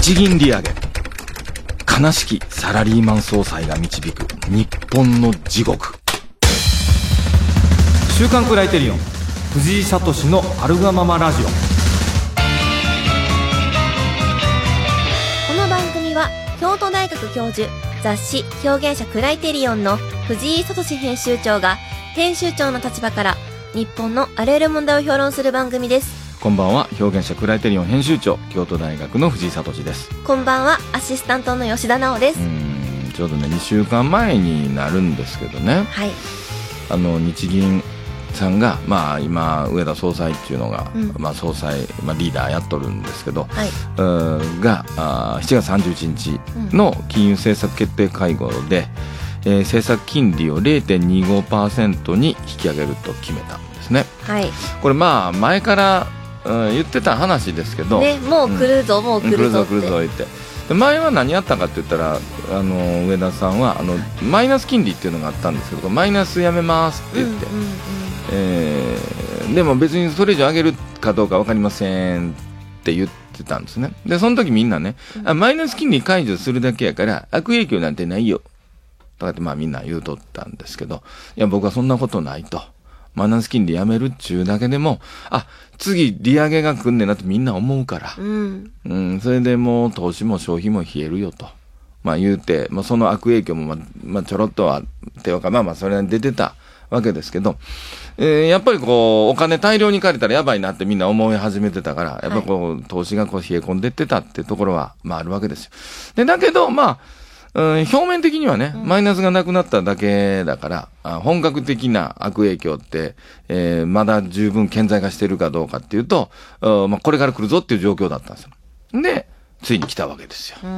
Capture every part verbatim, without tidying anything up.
日銀利上げ、悲しきサラリーマン総裁が導く日本の地獄。週刊クライテリオン藤井聡のあるがままラジオ。 この番組は京都大学教授、雑誌表現者クライテリオンの藤井聡編集長が編集長の立場から日本のあらゆる問題を評論する番組です。 こんばんは、表現者クライテリオン編集長、京都大学の藤井聡です。 こんばんは、アシスタントの吉田直です。 うーんちょうどねにしゅうかんまえになるんですけどね、 はい、 あの日銀さんが、まあ、今上田総裁っていうのが、うんまあ、総裁、まあ、リーダーやっとるんですけど、 はい、 うがあしちがつさんじゅういちにちの金融政策決定会合で、うんえー、政策金利を ゼロてんにごパーセント に引き上げると決めたんですね。 はい、 これまあ前から、うん、言ってた話ですけど、 ね、もう来るぞ、うん、もう来るぞって、 来るぞ来るぞ言ってで前は何やったかって言ったら、あの上田さんはあのマイナス金利っていうのがあったんですけど、マイナスやめますって言って、うんうんうんえー、でも別にそれ以上上げるかどうか分かりませんって言ってたんですね。でその時みんなね、うん、あマイナス金利解除するだけやから悪影響なんてないよとかってまあみんな言うとったんですけど、いや僕はそんなことないと。マイナス金利やめるっちゅうだけでも、あ次利上げが来んねんなってみんな思うから、うんうん、それでもう投資も消費も冷えるよと、まあ、言うて、まあ、その悪影響も、まあまあ、ちょろっとはっていうかまあまあそれは出てたわけですけど、えー、やっぱりこうお金大量に借りたらやばいなってみんな思い始めてたから、やっぱこう、はい、投資がこう冷え込んでってたっていうところは、まあ、あるわけですよ。でだけどまあうん、表面的にはね、マイナスがなくなっただけだから、うん、本格的な悪影響って、えー、まだ十分顕在化してるかどうかっていうと、まあ、これから来るぞっていう状況だったんですよ。で、ついに来たわけですよ。うん、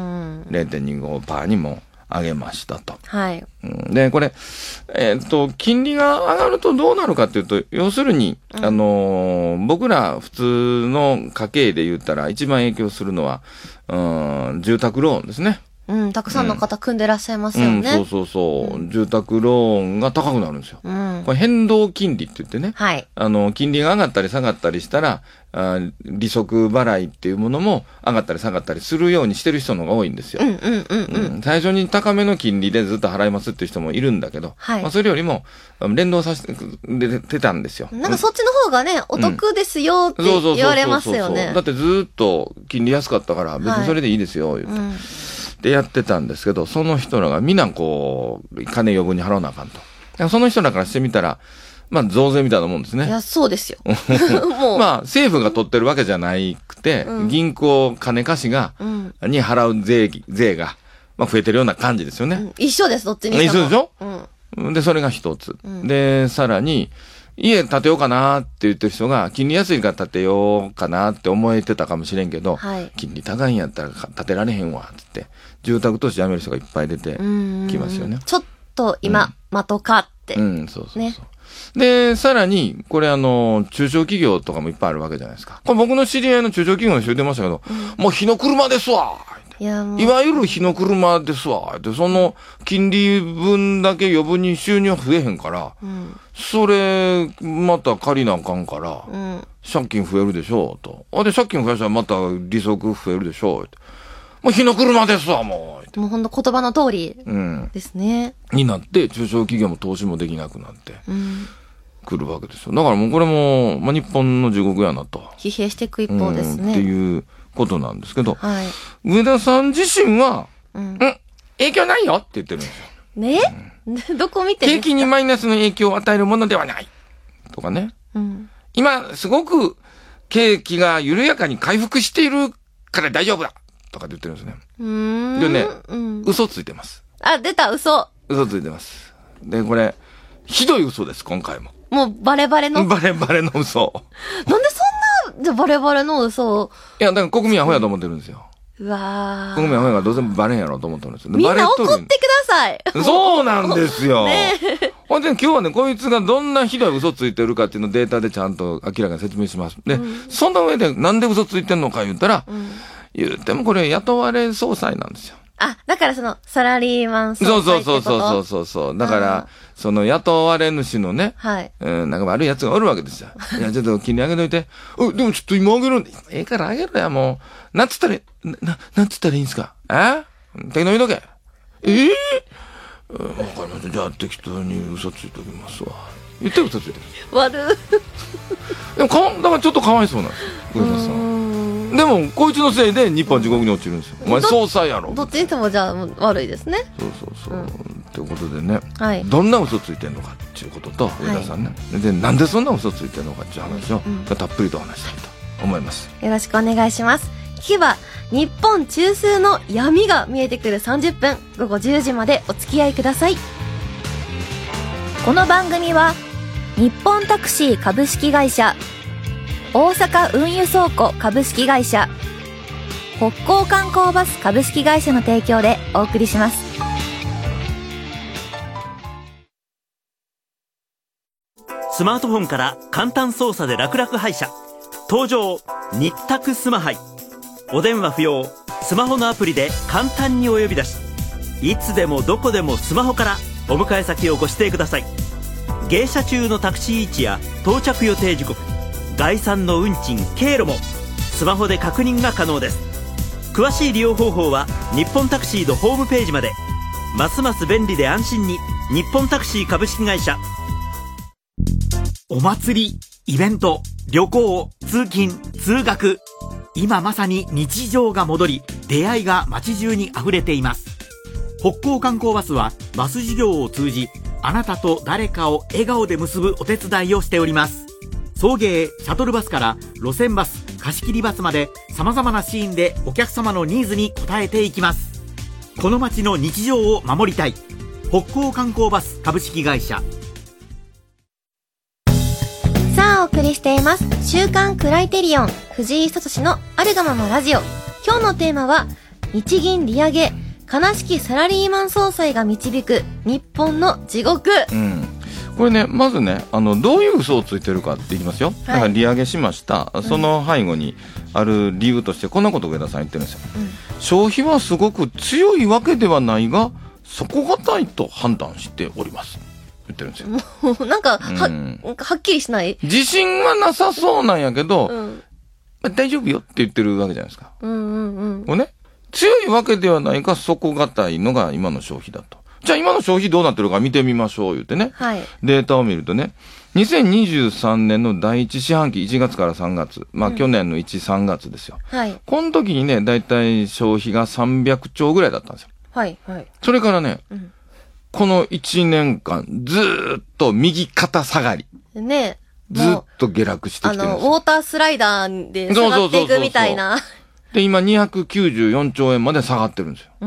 ゼロてんにごパーセント にも上げましたと。 はい。 うん、で、これ、えーっと、金利が上がるとどうなるかっていうと、要するに、うん、あのー、僕ら普通の家計で言ったら一番影響するのは、うん、住宅ローンですね。 うん、たくさんの方組んでらっしゃいますよね。 うんうん、そうそうそう、うん。住宅ローンが高くなるんですよ。うん、これ変動金利って言ってね。はい。あの、金利が上がったり下がったりしたら、あ利息払いっていうものも上がったり下がったりするようにしてる人の方が多いんですよ。うんうんうんうん。うん、最初に高めの金利でずっと払いますっていう人もいるんだけど、はい。まあ、それよりも連動させて出てたんですよ。 なんかそっちの方がね、お得ですよって言われますよね。 だってずっと金利安かったから別にそれでいいですよ、言って。はいうんでやってたんですけど、その人らがみんなこう、金余分に払わなあかんと。その人らからしてみたら、まあ増税みたいなもんですね。 いや、そうですよ。 もうまあ政府が取ってるわけじゃなくて、うん、銀行金貸しが、うん、に払う税、税が、まあ増えてるような感じですよね。うん、 一緒です、どっちにしても。 一緒でしょ、うん、で、それが一つ。うん、で、さらに、家建てようかなって言ってる人が、金利安いから建てようかなって思えてたかもしれんけど、はい、金利高いんやったら建てられへんわって言って、住宅投資やめる人がいっぱい出てきますよね。 ちょっと今、うん、待とうかって。 うん、そうそうそう。ね、で、さらに、これあの、中小企業とかもいっぱいあるわけじゃないですか。これ僕の知り合いの中小企業の人言ってましたけど、うん、もう火の車ですわいやいわゆる火の車ですわって、その金利分だけ余分に収入増えへんから、うん、それまた借りなあかんから、うん、借金増えるでしょうと。あで借金増やしたらまた利息増えるでしょうって。もう火の車ですわもう。 もうほんと言葉の通りですね。 うん、になって中小企業も投資もできなくなって。うん来るわけですよ。だからもうこれも、まあ、日本の地獄やなと。 疲弊していく一方ですね。 うん、っていうことなんですけど、はい、上田さん自身は、うん、ん影響ないよって言ってるんですよ。 ね、うん、どこ見てるんですか？ 景気にマイナスの影響を与えるものではない。とかね。うん、今、すごく景気が緩やかに回復しているから大丈夫だとかって言ってるんですね。うーんでね、うん、嘘ついてます。 あ、出た、嘘。 嘘ついてます。で、これ、ひどい嘘です、今回も。 もうバレバレのバレバレの嘘。 なんでそんな、じゃバレバレの嘘を。 いや、だから国民はアホやと思ってるんですよ。 うわー。 国民はアホやからどうせバレんやろうと思ってるんですよ。 みんな怒ってください。 そうなんですよ。ねほんで今日はね、こいつがどんなひどい嘘ついてるかっていうのをデータでちゃんと明らかに説明します。で、うん、その上でなんで嘘ついてんのか言ったら、うん、言ってもこれ雇われ総裁なんですよ。 あ、だからその、サラリーマンそう総裁そうそうってこと。 そうそうそう。だから、その雇われ主のね、 はい。 うん、なんか悪い奴がおるわけですよ。いや、ちょっと金利上げといて。う、でもちょっと今上げるんで。ええから上げろや、もう。なんつったら、な、なんつったらいいんすか？え適当に言うとけ。ええー、わかりました。じゃあ適当に嘘ついときますわ。言って嘘ついてる。 悪でもかわ、だからちょっとかわいそうなんですよ、上田さん。でも、こいつのせいで日本地獄に落ちるんですよ。お前総裁やろ。 どっちにしてもじゃあ悪いですね。 そうそうそう。うん、ということでね、 はい、 どんな嘘ついてんのかっていうことと、上田さんね、はい、で、なんでそんな嘘ついてんのかっていう話を、うん、たっぷりと話したいと思います。 よろしくお願いします。聞けば、日本中枢の闇が見えてくるさんじゅっぷん、ごごじゅうじまでお付き合いください。この番組は、日本タクシー株式会社、大阪運輸倉庫株式会社、北港観光バス株式会社の提供でお送りします。 スマートフォンから簡単操作で楽々配車。登場、日宅スマハイ。お電話不要、スマホのアプリで簡単にお呼び出し。いつでもどこでもスマホからお迎え先をご指定ください。迎車中のタクシー位置や到着予定時刻、概算の運賃、経路もスマホで確認が可能です。詳しい利用方法は日本タクシーのホームページまで。ますます便利で安心に、日本タクシー株式会社。 お祭り、イベント、旅行、通勤、通学、今まさに日常が戻り、出会いが街中に溢れています。北港観光バスはバス事業を通じ、あなたと誰かを笑顔で結ぶお手伝いをしております。送迎、シャトルバスから路線バス、貸し切りバスまで様々なシーンでお客様のニーズに応えていきます。この街の日常を守りたい。北港観光バス株式会社。 さあお送りしています週刊クライテリオン藤井聡のあるがままラジオ。今日のテーマは日銀利上げ、悲しきサラリーマン総裁が導く日本の地獄。 うん、これね、まずね、あのどういう嘘をついてるかって言いますよ。だから利上げしました、はい、その背後にある理由としてこんなことを上田さん言ってるんですよ、うん、消費はすごく強いわけではないが底堅いと判断しております言ってるんですよ。 もうなんか は,、うん、はっきりしない。 自信はなさそうなんやけど、うんまあ、大丈夫よって言ってるわけじゃないですか。 うんうんうん。 これね、強いわけではないが底堅いのが今の消費だと。じゃあ今の消費どうなってるか見てみましょう言ってね、はい、データを見るとね、にせんにじゅうさんねんのだいいち四半期いちがつからさんがつ、まあ、うん、去年のいち、さんがつですよ、はい、この時にねだいたい消費がさんびゃくちょうぐらいだったんですよ。 はいはい。 それからね、うん、このいちねんかんずーっと右肩下がりね、ずっと下落してきてるんですよ。 あのウォータースライダーで下がっていくみたいな。 で今にひゃくきゅうじゅうよんちょうえんまで下がってるんですよ。うん。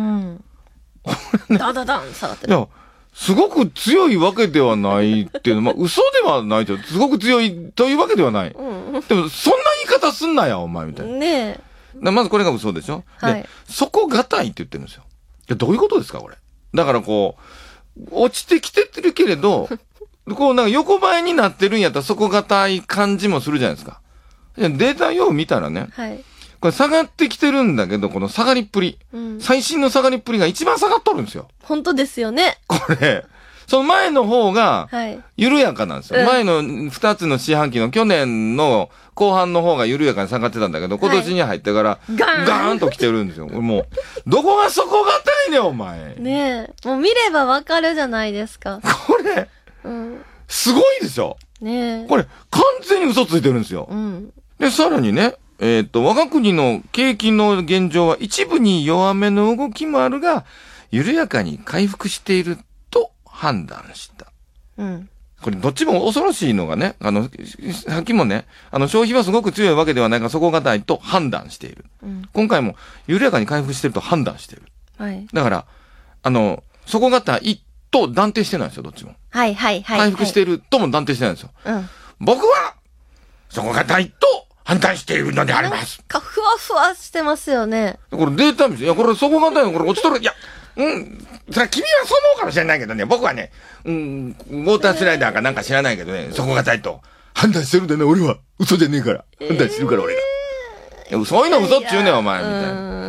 これね、ダダダン下がってる。 いや、すごく強いわけではないっていうのは、まあ嘘ではないけど、すごく強いというわけではない。うん、でもそんな言い方すんなやお前みたいな。ねえ。まずこれが嘘でしょ。はい。で、底堅いって言ってるんですよ。いやどういうことですかこれ。だからこう落ちてきてるけれど。こうなんか横ばいになってるんやったら底堅い感じもするじゃないですか。データよう見たらね、はい、これ下がってきてるんだけど、この下がりっぷり、うん、最新の下がりっぷりが一番下がっとるんですよ。 本当ですよね。 これ、その前の方が緩やかなんですよ。はい、前の二つの四半期の去年の後半の方が緩やかに下がってたんだけど、今年に入ってからガーン、ガーンと来てるんですよ。もう、どこが底堅いねお前。 ねえ、もう見ればわかるじゃないですか。 これ。うん、すごいでしょねえ。これ、完全に嘘ついてるんですよ。うん、で、さらにね、えっと、我が国の景気の現状は一部に弱めの動きもあるが、緩やかに回復していると判断した。うん。これ、どっちも恐ろしいのがね、あの、さっきもね、あの、消費はすごく強いわけではないが、底堅いと判断している。うん、今回も、緩やかに回復していると判断している。はい。だから、あの、底堅いと断定してないんですよ、どっちも。 はいはいはい、はい。 回復しているとも断定してないんですよ。うん。僕は、底堅いと判断しているのであります。 なんかふわふわしてますよね。 これデータ見せ、いや、これ底堅いの、これ落ちとる。いや、うん、それ君はそう思うかもしれないけどね、僕はね、うん、ウォータースライダーかなんか知らないけどね、底堅いと判断してるんだね、俺は。嘘じゃねえから。判断してるから、俺が。いやそういうの嘘っちゅうねん、お前、みたいな。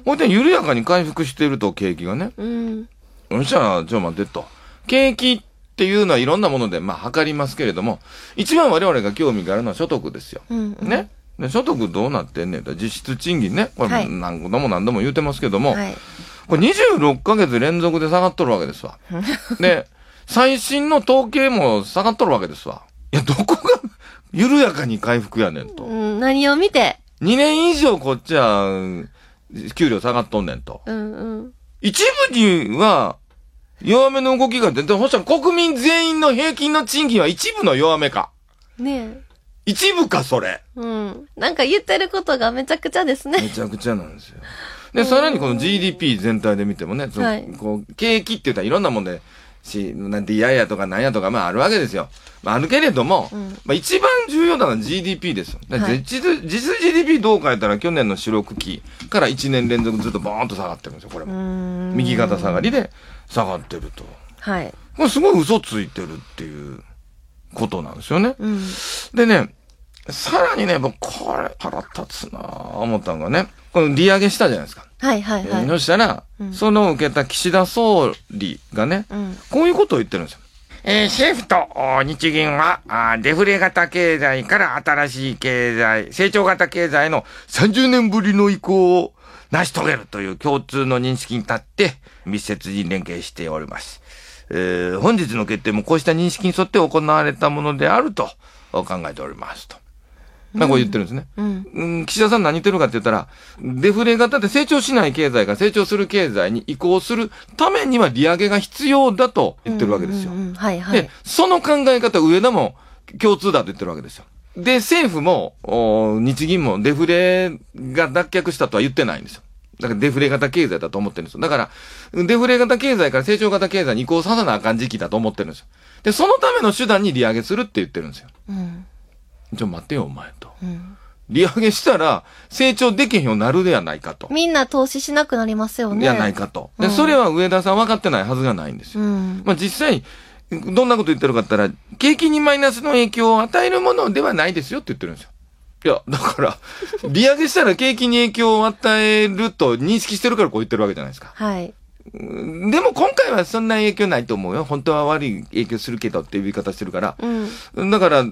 ほいで緩やかに回復していると、景気がね。 うん。 そしたら、ちょ、待ってと。景気っていうのはいろんなもので、まあ、測りますけれども、一番我々が興味があるのは所得ですよ。 うんうん、ね。 で所得どうなってんねんと。実質賃金ね。これ何度も何度も言うてますけども、はい、これにじゅうろっかげつ連続で下がっとるわけですわ。で、最新の統計も下がっとるわけですわ。いや、どこが緩やかに回復やねんと。 うん、何を見てにねん以上こっちは、給料下がっとんねんと。 うんうん、 一部には、弱めの動きが出て、ほしたら国民全員の平均の賃金は一部の弱めか。 ねえ。 一部か、それ。 うん。なんか言ってることがめちゃくちゃですね。 めちゃくちゃなんですよ。で、さらにこの ジーディーピー 全体で見てもね、そのはい、こう、景気って言ったらいろんなもんで、し、なんて嫌やとかなんやとか、まああるわけですよ。まああるけれども、うん、まあ一番重要なのは ジーディーピー ですよ。はい、実、実 ジーディーピー どう変えたら去年の四六期からいちねん連続ずっとボーンと下がってるんですよ、これも。右肩下がりで下がってると。 はい。 これすごい嘘ついてるっていうことなんですよね。 うん、 でね、さらにね、僕これ腹立つなぁ思ったのがね、この利上げしたじゃないですか。 はいはいはい。 そしたら、うん、その受けた岸田総理がね、うん、こういうことを言ってるんですよ。えー、政府と日銀はあデフレ型経済から新しい経済、成長型経済のさんじゅうねんぶりの移行を成し遂げるという共通の認識に立って密接に連携しております。えー、本日の決定もこうした認識に沿って行われたものであると考えておりますと。まあこう言ってるんですね。うんうん、岸田さん何言ってるかって言ったら、デフレ型で成長しない経済が成長する経済に移行するためには利上げが必要だと言ってるわけですよ。 はいはい。 で、その考え方、上田も共通だと言ってるわけですよ。で、政府も、日銀もデフレが脱却したとは言ってないんですよ。だからデフレ型経済だと思ってるんですよ。だから、デフレ型経済から成長型経済に移行させなあかん時期だと思ってるんですよ。で、そのための手段に利上げするって言ってるんですよ。うんちょ、待ってよ、お前と。うん、利上げしたら、成長できへんようになるではないかと。 みんな投資しなくなりますよね。 ではないかと。で、うん、それは上田さん分かってないはずがないんですよ。うん、まあ実際、どんなこと言ってるかって言ったら、景気にマイナスの影響を与えるものではないですよって言ってるんですよ。いや、だから、利上げしたら景気に影響を与えると認識してるからこう言ってるわけじゃないですか。 はい。 でも今回はそんな影響ないと思うよ。本当は悪い影響するけどっていう言い方してるから。うん、だから、うん、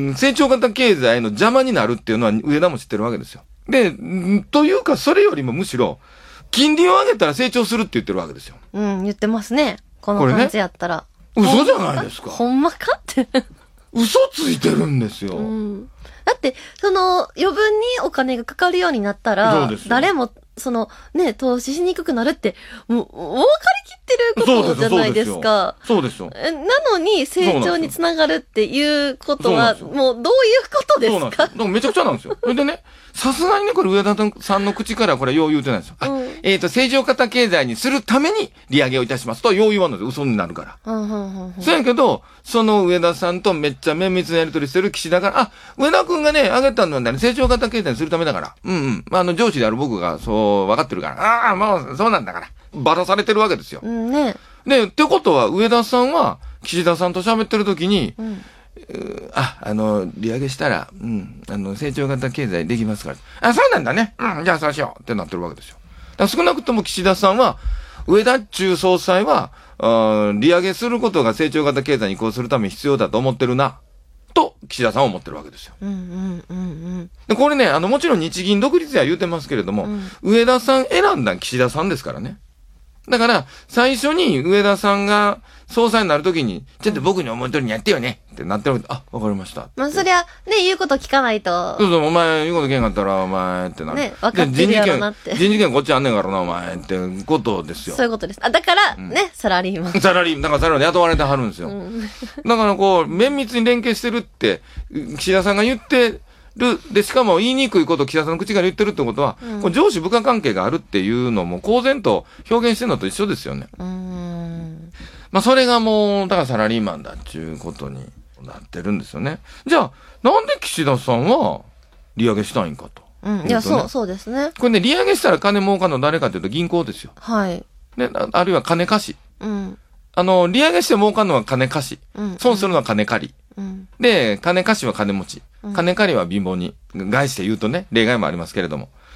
成長型経済の邪魔になるっていうのは上田も知ってるわけですよ。で、というかそれよりもむしろ、金利を上げたら成長するって言ってるわけですよ。 うん、言ってますね。この感じやったら。 ね、嘘じゃないですか。 ほんまかって。 嘘ついてるんですよ。 うん、だって、その、余分にお金がかかるようになったら、誰も、その、ね、投資しにくくなるって、もう、分かりきってることじゃないですか。 そうですよ。 なのに、成長につながるっていうことは、もう、どういうことですか？そうなんですよ。 でもめちゃくちゃなんですよ。それでね、さすがにね、これ上田さんの口からこれよう言うてないんですよ。うん、えっ、ー、と、成長型経済にするために利上げをいたしますと、よう言わんのですよ。嘘になるから。うんうんうん、そうやけど、その上田さんとめっちゃ綿密なやり取りしてる岸田から、あ、上田くんがね、上げたのはね、成長型経済にするためだから。うんうん。まあ、あの、上司である僕がそう分かってるから。ああ、もう、そうなんだから。ばらされてるわけですよ。 うんね。 で、ってことは、上田さんは、岸田さんと喋ってる時に、うんあ、あの、利上げしたら、うん、あの、成長型経済できますから。あ、そうなんだね。うん、じゃあそうしよう。ってなってるわけですよ。だから少なくとも岸田さんは、上田中総裁は、あ利上げすることが成長型経済に移行するために必要だと思ってるな。と、岸田さんは思ってるわけですよ。 うんうんうんうん。 で、これね、あの、もちろん日銀独立や言うてますけれども、うん、上田さん選んだ岸田さんですからね。だから、最初に上田さんが総裁になるときに、ちょっと僕に思い通りにやってよねってなってるわけで、あ、わかりました。 まあ、そりゃ、ね、言うこと聞かないと。 そうそう、お前言うこと聞けんかったら、お前ってなる。 ね、分かってるやろなって。 人事権こっちあんねんからな、お前ってことですよ。 そういうことです。あ、だから、うん、ね、サラリーマン。 サラリーマン、だからサラリーマン雇われてはるんですよ。うん、だからこう、綿密に連携してるって、岸田さんが言って、る。で、しかも言いにくいことを岸田さんの口から言ってるってことは、うん、こ上司部下関係があるっていうのも公然と表現してるのと一緒ですよね。 うーんまあそれがもう、だからサラリーマンだっていうことになってるんですよね。じゃあ、なんで岸田さんは利上げしたいんかと。 うん、いや、そう、そうですね。 これね、利上げしたら金儲かるの誰かっていうと銀行ですよ。 はい。 ね、あるいは金貸し。 うん。 あの、利上げして儲かるのは金貸し。うん。損するのは金借り。うん、で、金貸しは金持ち。金借りは貧乏に。外して言うとね、例外もありますけれども。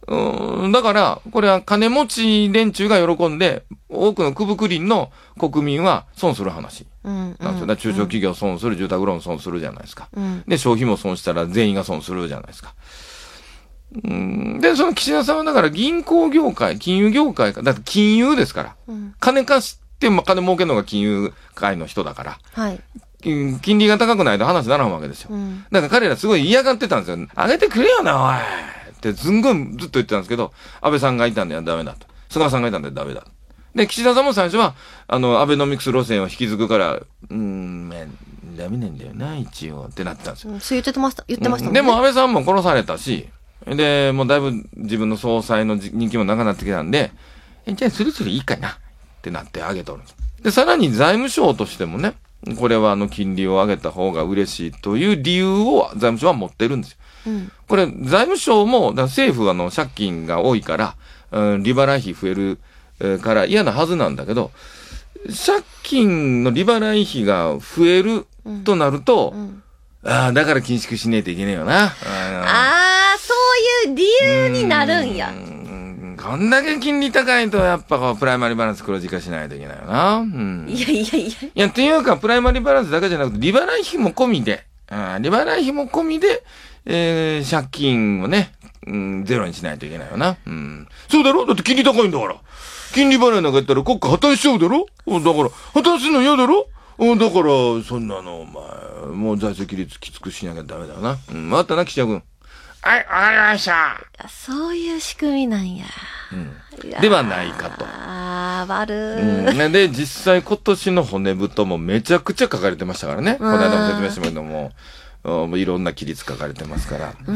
うん、だからこれは金持ち連中が喜んで多くのクブクリンの国民は損する話なんですよ。だから中小企業損する、住宅ローン損するじゃないですか、うん、で消費も損したら全員が損するじゃないですか。うん、でその岸田さんはだから銀行業界、金融業界か、だって金融ですから、うん、金貸しても金儲けるのが金融界の人だから、はい、金利が高くないと話にならんわけですよ、うん、だから彼らすごい嫌がってたんですよ。上げてくれよなおいってすんごいずっと言ってたんですけど、安倍さんがいたんでダメだと、菅さんがいたんでダメだ。で岸田さんも最初はあのアベノミクス路線を引き継ぐからうーん、まあ、ダメなんだよな一応ってなってたんですよ、うん、そう言ってました言ってましたもんね、うん、でも安倍さんも殺されたし、でもうだいぶ自分の総裁の人気もなくなってきたんで、えじゃあスルスルいいかなってなって上げとるんです。でさらに財務省としてもね、これはあの金利を上げた方が嬉しいという理由を財務省は持ってるんですよ、うん、これ財務省もだ政府はあの借金が多いから、うん、利払い費増える、えー、から嫌なはずなんだけど、借金の利払い費が増えるとなると、うんうん、ああだから緊縮しねえといけねえよな。ああそういう理由になるんや。 うんこんだけ金利高いとやっぱこうプライマリーバランス黒字化しないといけないよな。うん、 いやいやいや。いやっていうかプライマリーバランスだけじゃなくて利払い費も込みで、あ利払い費も込みで、えー、借金をね、うん、ゼロにしないといけないよな。うん。そうだろ？だって金利高いんだから。金利払いなんかやったら国家破綻しちゃうだろ？だから破綻するの嫌だろ？だからそんなのお前もう財政規律きつくしなきゃダメだよな。うん、回ったな岸田君。はい、わかりました。 そういう仕組みなんや。 うん、ではないかと。 ああ、悪ー、うん。で、実際今年の骨太もめちゃくちゃ書かれてましたからね。この間も説明しましたけども。いろんな規律書かれてますから。うん、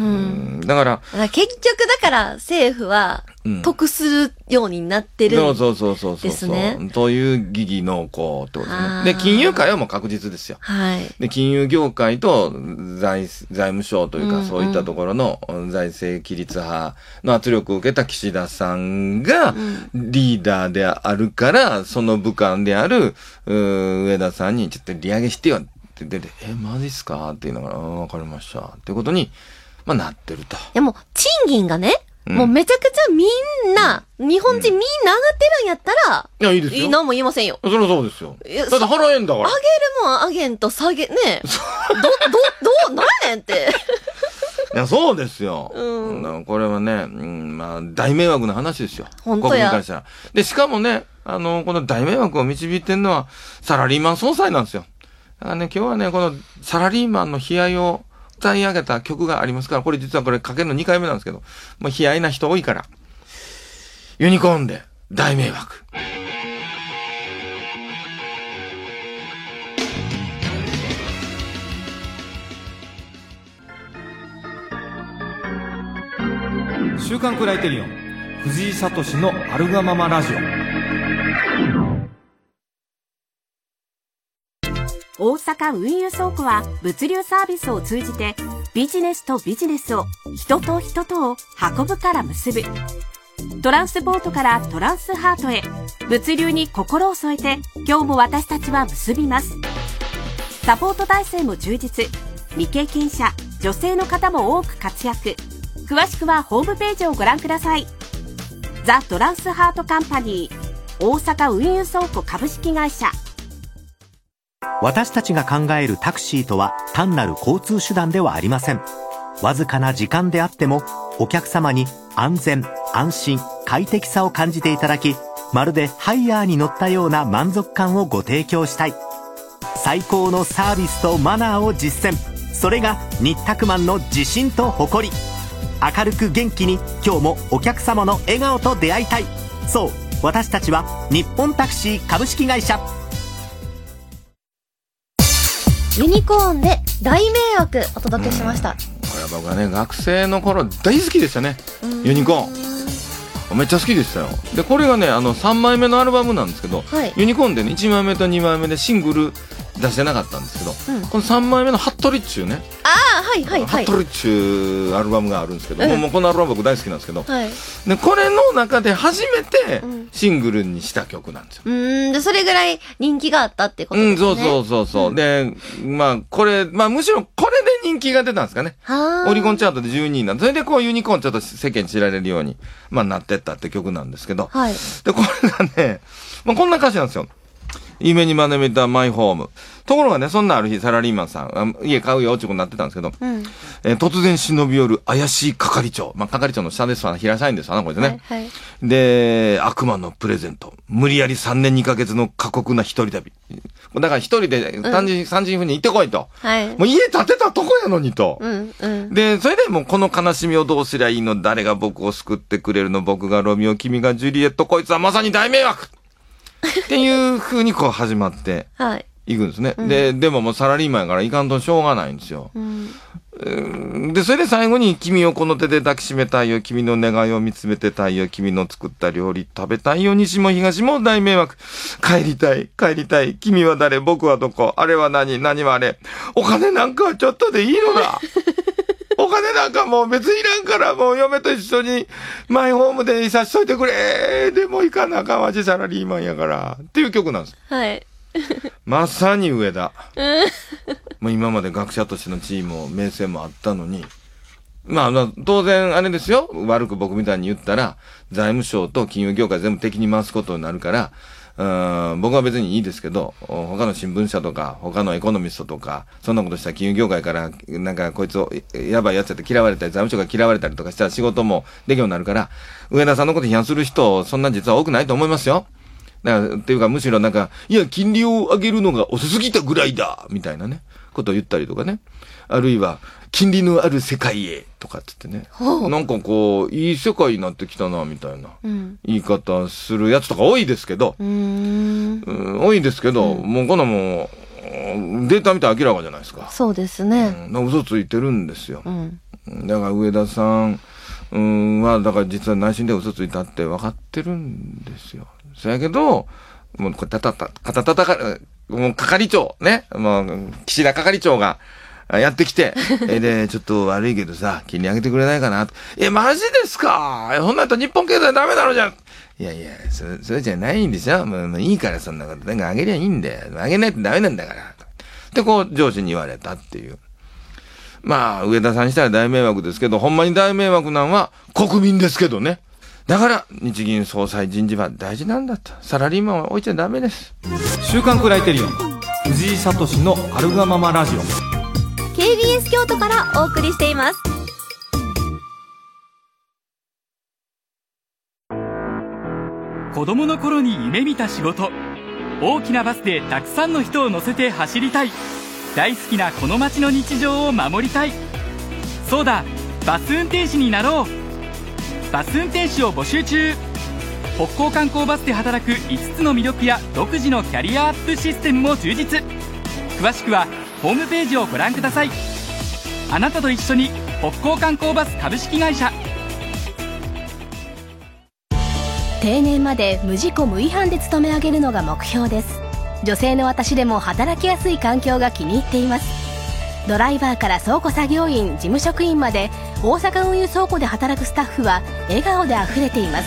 だから。 だから結局だから政府は得するようになってるんですね。 そうそうそうそうそう。という疑義濃厚ってことですね。で、金融界はもう確実ですよ。はい。で、金融業界と財、財務省というか、うんうん、そういったところの財政規律派の圧力を受けた岸田さんがリーダーであるから、うん、その部下である上田さんにちょっと利上げしてよ。ででえマジっすかって言いながらわかりましたってことに、まあ、なってると。いやもう賃金がね、うん、もうめちゃくちゃみんな、うん、日本人みんな上がってるんやったら、 いやいいですよ。 何も言いませんよ。 そりゃそうですよ。だって払えんだから。 上げるもん上げんと下げねどどど何やねんって。 いやそうですよ。うん、これはね、うん、まあ大迷惑な話ですよ。 本当や。国民からしたら。でしかもね、あのこの大迷惑を導いてるのはサラリーマン総裁なんですよ。だからね、今日はね、このサラリーマンの悲哀を歌い上げた曲がありますから、これ実はこれかけるのにかいめなんですけど、もう悲哀な人多いから、ユニコーンで大迷惑。 週刊クライテリオン藤井聡のあるがままラジオ。 大阪運輸倉庫は物流サービスを通じてビジネスとビジネスを人と人とを運ぶから結ぶ。トランスポートからトランスハートへ物流に心を添えて今日も私たちは結びます。サポート体制も充実。未経験者、女性の方も多く活躍。詳しくはホームページをご覧ください。ザ・トランスハートカンパニー大阪運輸倉庫株式会社。 私たちが考えるタクシーとは単なる交通手段ではありません。わずかな時間であってもお客様に安全、安心、快適さを感じていただき、まるでハイヤーに乗ったような満足感をご提供したい。最高のサービスとマナーを実践。それが日卓マンの自信と誇り。明るく元気に今日もお客様の笑顔と出会いたい。そう、私たちは日本タクシー株式会社。 ユニコーンで大迷惑お届けしました。 これは僕はね、学生の頃大好きでしたね。ユニコーンめっちゃ好きでしたよ。でこれがね、あのさんまいめのアルバムなんですけど、はい、ユニコーンでねいちまいめとにまいめでシングル出してなかったんですけど、うん、このさんまいめのハットリっちゅうね、 あはいはいはい。 ハットルっちゅうアルバムがあるんですけど、 うん、 もうもうこのアルバム僕大好きなんですけど、 はい、 でこれの中で初めてシングルにした曲なんですよ。 うん、でそれぐらい人気があったってことですね。うん、 そうそうそうそう。うん、で、まあこれ、まあむしろこれで人気が出たんですかね。オリコンチャートでじゅうにいになって、それでこうユニコーンちょっと世間に知られるように、まあなってったって曲なんですけど、 はい、で、 これがね、まあこんな歌詞なんですよ。夢にまで見たマイホーム。ところがね、そんなある日サラリーマンさん、家買うよってことになってたんですけど、うん、えー、突然忍び寄る怪しい係長。まあ、係長の下ですわ、平社員ですわな、これでね、はいはい。で、悪魔のプレゼント。無理やりさんねんにかげつの過酷な一人旅。だから一人で単純、三時分に行ってこいと。はい、もう家建てたとこやのにと、うんうん。で、それでもうこの悲しみをどうすりゃいいの、誰が僕を救ってくれるの、僕がロミオ、君がジュリエット、こいつはまさに大迷惑っていう風にこう始まっていくんですね。はい、で、でももうサラリーマンやからいかんとしょうがないんですよ。うん、で、それで最後に君をこの手で抱きしめたいよ、君の願いを見つめてたいよ、君の作った料理食べたいよ、西も東も大迷惑。帰りたい、帰りたい、君は誰、僕はどこ、あれは何、何はあれ。お金なんかはちょっとでいいのだ。お金なんかもう別にいらんから、もう嫁と一緒にマイホームでいさしといてくれ。でも行かなあかんわしサラリーマンやから。っていう曲なんです。はい。まさに上田。もう今まで学者としての地位も名声もあったのに。まあ、当然あれですよ。悪く僕みたいに言ったら、財務省と金融業界全部敵に回すことになるから、うん、僕は別にいいですけど、他の新聞社とか、他のエコノミストとか、そんなことしたら金融業界から、なんかこいつをやばいやつやって嫌われたり、財務省が嫌われたりとかしたら仕事もできるようになるから、上田さんのこと批判する人、そんな実は多くないと思いますよ。だから、っていうかむしろなんか、いや、金利を上げるのが遅すぎたぐらいだみたいなね、ことを言ったりとかね。あるいは、金利のある世界へとかって言ってね。なんかこう、いい世界になってきたな、みたいな言い方するやつとか多いですけど、うん、多いですけど、うん、もうこんなもう、データ見たら明らかじゃないですか。 そうですね。 うん、嘘ついてるんですよ。うん、だから上田さん、うん、は、だから実は内心で嘘ついたって分かってるんですよ。そやけど、もう、これたたた、かたたたか、もう係長、ね、もう、岸田係長が、やってきて、え、で、ちょっと悪いけどさ、金利上げてくれないかなと。え、マジですか？そんなやったら日本経済ダメなのじゃん。いやいや、それ、それじゃないんでしょ？もう、もういいからそんなこと。なんか上げりゃいいんだよ。上げないとダメなんだから。で、こう、上司に言われたっていう。まあ、上田さんにしたら大迷惑ですけど、ほんまに大迷惑なんは国民ですけどね。だから、日銀総裁人事は大事なんだと。サラリーマンは置いちゃダメです。 週刊クライテリオン、藤井聡のアルガママラジオ。 ケービーエス 京都からお送りしています。 子供の頃に夢見た仕事、大きなバスでたくさんの人を乗せて走りたい、大好きなこの街の日常を守りたい、そうだ、バス運転士になろう。バス運転士を募集中。北港観光バスで働くいつつの魅力や独自のキャリアアップシステムも充実。詳しくはホームページをご覧ください。あなたと一緒に北港観光バス株式会社。 定年まで無事故無違反で勤め上げるのが目標です。女性の私でも働きやすい環境が気に入っています。ドライバーから倉庫作業員、事務職員まで大阪運輸倉庫で働くスタッフは笑顔であふれています。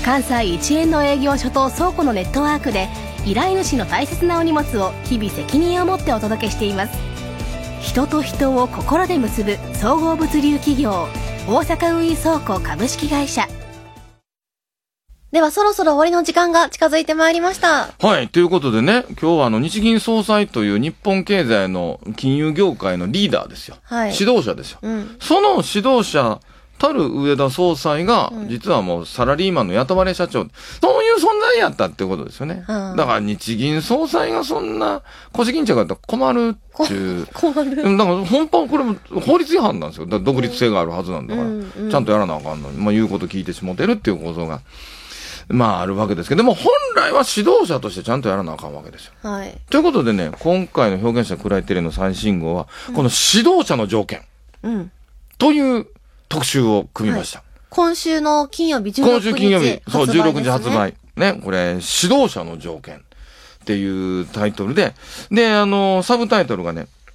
関西一円の営業所と倉庫のネットワークで依頼主の大切なお荷物を日々責任を持ってお届けしています。人と人を心で結ぶ総合物流企業、大阪運輸倉庫株式会社。 ではそろそろ終わりの時間が近づいてまいりました。 はい。ということでね、今日はあの日銀総裁という日本経済の金融業界のリーダーですよ。はい。指導者ですよ。うん、その指導者たる上田総裁が、うん、実はもうサラリーマンの雇われ社長、そういう存在やったってことですよね。うん、だから日銀総裁がそんな腰巾着だったら困るっていう。困る。だから本当これも法律違反なんですよ。だから独立性があるはずなんだから、うんうん、ちゃんとやらなあかんのに、まあ言うこと聞いてしもてるっていう構造が。まああるわけですけど、でも本来は指導者としてちゃんとやらなあかんわけですよ。はい。ということでね、今回の表現者クライテリアの最新号は、うん、この指導者の条件。うん。という特集を組みました。はい、 今週の金曜日じゅうろくにち。 今週金曜日。そう、じゅうろくにち発売。ね、これ、指導者の条件っていうタイトルで、で、あの、サブタイトルがね、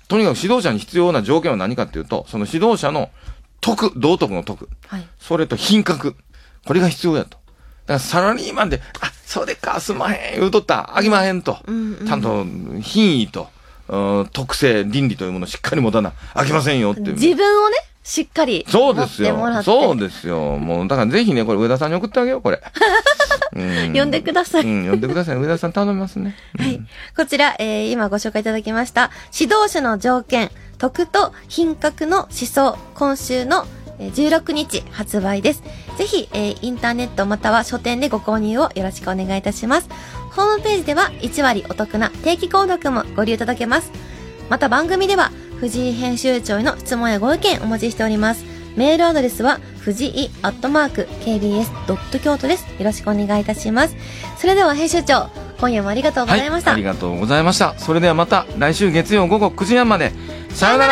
とにかく指導者に必要な条件は何かっていうと、その指導者の徳、道徳の徳。はい、それと品格。これが必要やと。だからサラリーマンで、あ、それか、すまへん、言うとった、あきまへんと。うんうん、ちゃんと品位と、特性、倫理というものをしっかり持たな、あきませんよっていう。 自分をね、しっかり持ってもらって。 そうですよ。そうですよ。もう、だからぜひね、これ上田さんに送ってあげよう、これ。 うん、呼んでください。 うん、呼んでください。上田さん頼みますね。 うん、はい。こちら、えー、今ご紹介いただきました、指導者の条件、徳と品格の思想、今週のじゅうろくにち発売です。ぜひ、えー、インターネットまたは書店でご購入をよろしくお願いいたします。ホームページではいちわりお得な定期購読もご利用いただけます。また番組では藤井編集長への質問やご意見お待ちしております。メールアドレスは藤井アットマーク ケービーエスドット京都です。よろしくお願いいたします。それでは編集長、今夜もありがとうございました。 はい、ありがとうございました。それではまた来週月曜午後くじはんまで。さようなら。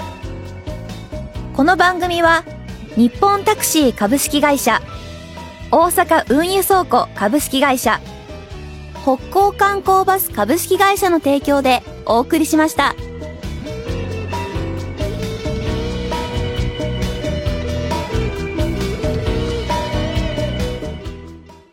この番組は日本タクシー株式会社、大阪運輸倉庫株式会社、北港観光バス株式会社の提供でお送りしました。